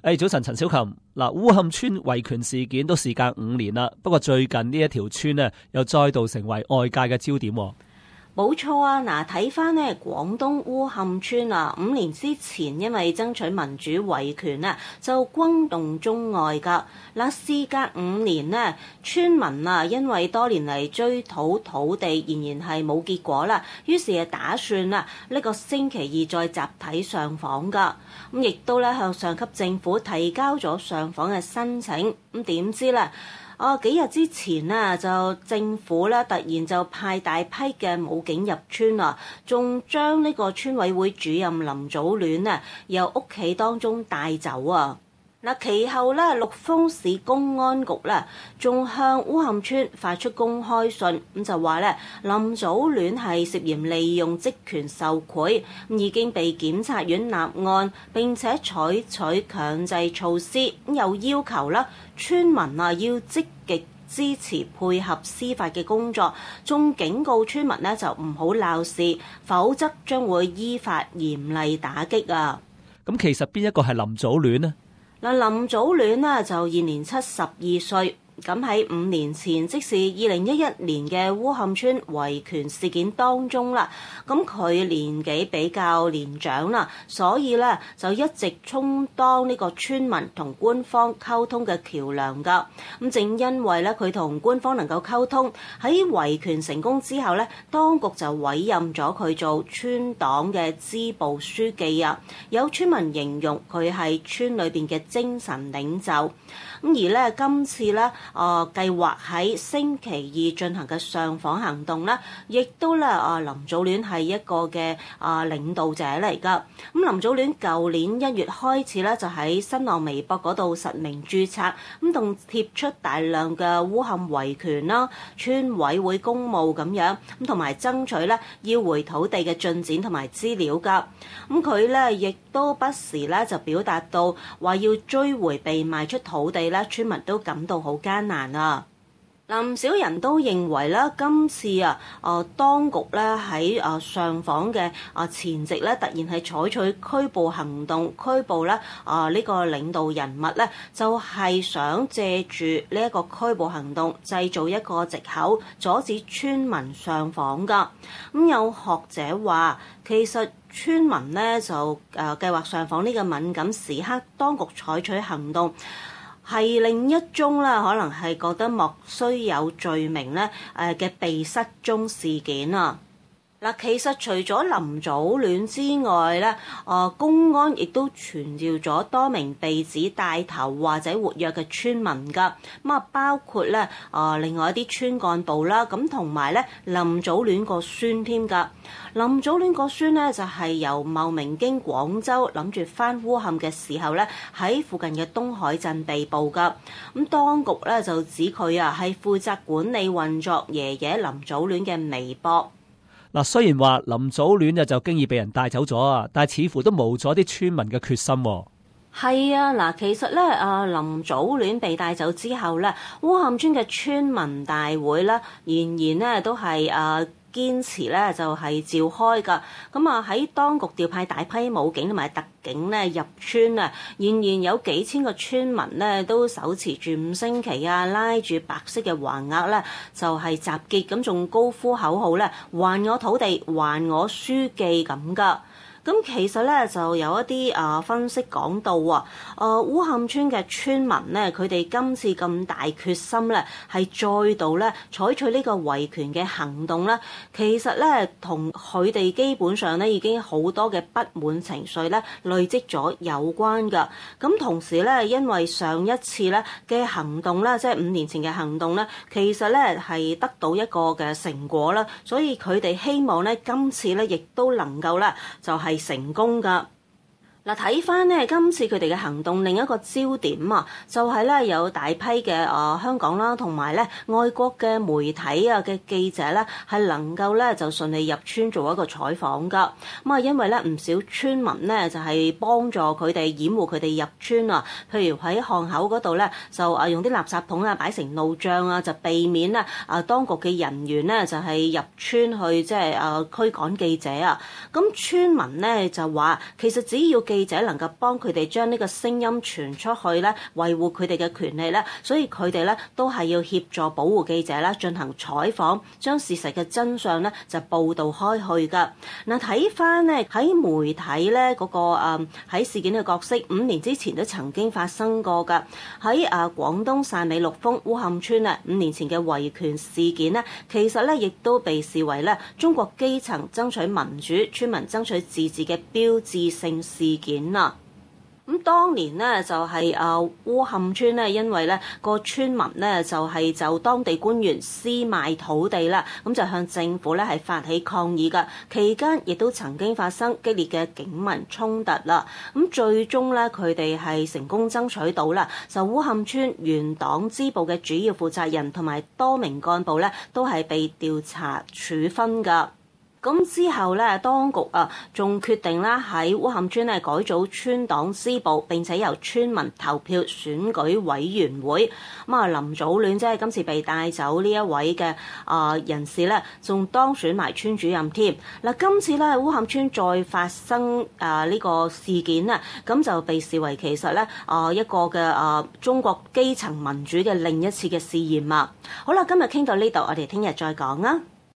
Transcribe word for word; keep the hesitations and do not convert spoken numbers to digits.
誒，早晨，陳小琴。嗱，烏坎村維權事件都事隔五年啦，不過最近呢一條村呢，又再度成為外界嘅焦點。 冇錯啊！嗱，睇翻呢廣東烏坎村啊，五年之前因為爭取民主維權啊，就轟動中外噶。嗱，事隔五年呢，村民啊，因為多年嚟追討土地仍然係冇結果啦，於是係打算啊呢個星期二再集體上訪噶。咁亦都咧向上級政府提交咗上訪嘅申請。咁點知咧？哦，幾日之前呢，就政府咧突然就派大批嘅武警入村啊，仲將呢個村委會主任林祖戀啊由屋企當中帶走啊！嗱，其後咧，陸豐市公安局咧仲向烏坎村發出公開信，咁就話咧林祖戀係涉嫌利用職權受賄，咁已經被檢察院立案，並且採取強制措施，咁又要求啦村民啊要積極支持配合司法嘅工作，仲警告村民咧就唔好鬧事，否則將會依法嚴厲打擊啊！ 咁其實邊一個係林祖戀呢？ 嗱，林祖戀呢就現年七十二歲，咁喺五年前，即是二零一一年嘅烏坎村維權事件當中啦，咁佢年紀比較年長啦，所以咧就一直充當呢個村民同官方溝通嘅橋梁㗎。咁正因為咧佢同官方能夠溝通，喺維權成功之後咧，當局就委任咗佢做村黨嘅支部書記啊。有村民形容佢係村裏邊嘅精神領袖。咁而咧今次咧，誒、呃、計劃喺星期二進行嘅上訪行動咧，亦都咧誒林祖戀係一個嘅誒、呃、領導者嚟㗎。咁林祖戀舊年一月開始咧，就喺新浪微博嗰度實名註冊，咁仲貼出大量嘅烏坎維權啦、村委會公務咁樣，咁同埋爭取咧要回土地嘅進展同埋資料㗎。咁佢咧亦都不時咧就表達到話要追回被賣出土地咧，村民都感到好艱難啊！嗱，唔少人都認為咧，今次啊，誒當局咧喺誒上訪嘅誒前夕咧，突然係採取拘捕行動，拘捕咧誒呢個領導人物咧，就係想借住呢一個拘捕行動，製造一個藉口，阻止村民上訪㗎。咁有學者話，其實村民咧就誒計劃上訪呢個敏感時刻，當局採取行動，係另一宗啦，可能係覺得莫須有罪名咧誒嘅被失蹤事件啊！嗱，其實除咗林祖戀之外咧，誒公安亦都傳召咗多名被指帶頭或者活躍嘅村民㗎，咁啊包括咧誒另外一啲村幹部啦，咁同埋咧林祖戀個孫添㗎。林祖戀個孫咧就係由茂名經廣州諗住返烏坎嘅時候咧，喺附近嘅東海鎮被捕㗎。咁當局咧就指佢啊係負責管理運作爺爺林祖戀嘅微博。 嗱，雖然話林祖戀就就經已被人帶走咗啊，但係似乎都冇咗啲村民嘅決心。 係啊，嗱，其實咧，啊林祖戀被帶走之後咧，烏坎村嘅村民大會咧，仍然咧都係啊堅持咧就係召開㗎。咁啊喺當局調派大批武警同埋特警咧入村啊，仍然有幾千個村民咧都手持住五星旗啊，拉住白色嘅橫額咧，就係集結，咁仲高呼口號咧，還我土地，還我書記咁㗎。咁其實咧就有一啲啊分析講到啊，誒烏坎村嘅村民咧，佢哋今次咁大決心咧，係再度咧採取呢個維權嘅行動咧，其實咧同佢哋基本上咧已經好多嘅不滿情緒咧累積咗有關㗎。咁同時咧，因為上一次咧嘅行動咧，即係五年前嘅行動咧，其實咧係得到一個嘅成果啦，所以佢哋希望咧今次咧亦都能夠咧就係成功㗎。嗱，睇翻咧今次佢哋嘅行動，另一個焦點啊，就係咧有大批嘅啊香港啦，同埋咧外國嘅媒體啊嘅記者咧，係能夠咧就順利入村做一個採訪㗎。咁啊，因為咧唔少村民咧就係幫助佢哋掩護佢哋入村啊，譬如喺巷口嗰度咧就啊用啲垃圾桶啊擺成路障啊，就避免咧啊當局嘅人員咧就係入村去即係啊驅趕記者啊。咁村民咧就話，其實只要記者能夠幫佢哋將呢個聲音傳出去咧，維護佢哋嘅權利咧，所以佢哋咧都係要協助保護記者啦，進行採訪，將事實嘅真相咧就報導開去㗎。嗱，睇翻咧喺媒體咧嗰個誒喺事件嘅角色，五年之前都曾經發生過㗎。喺誒廣東汕尾陸豐烏坎村啊，五年前嘅維權事件咧，其實咧亦都被視為咧中國基層爭取民主、村民爭取自治嘅標誌性事件啊。咁當年呢，就係誒烏坎村呢，因為咧個村民呢，就係就當地官員私賣土地啦，咁就向政府咧係發起抗議㗎。期間亦都曾經發生激烈嘅警民衝突啦。咁最終咧佢哋係成功爭取到啦，就烏坎村原黨支部嘅主要負責人同埋多名幹部咧都係被調查處分㗎。咁之後咧，當局啊，仲決定啦喺烏坎村咧改組村黨支部，並且由村民投票選舉委員會。咁啊，林祖戀即係今次被帶走呢一位嘅啊人士咧，仲當選埋村主任添。嗱，今次咧烏坎村再發生啊呢個事件啊，咁就被視為其實咧啊一個嘅啊中國基層民主嘅另一次嘅試驗啊。好啦，今日傾到呢度，我哋聽日再講啊。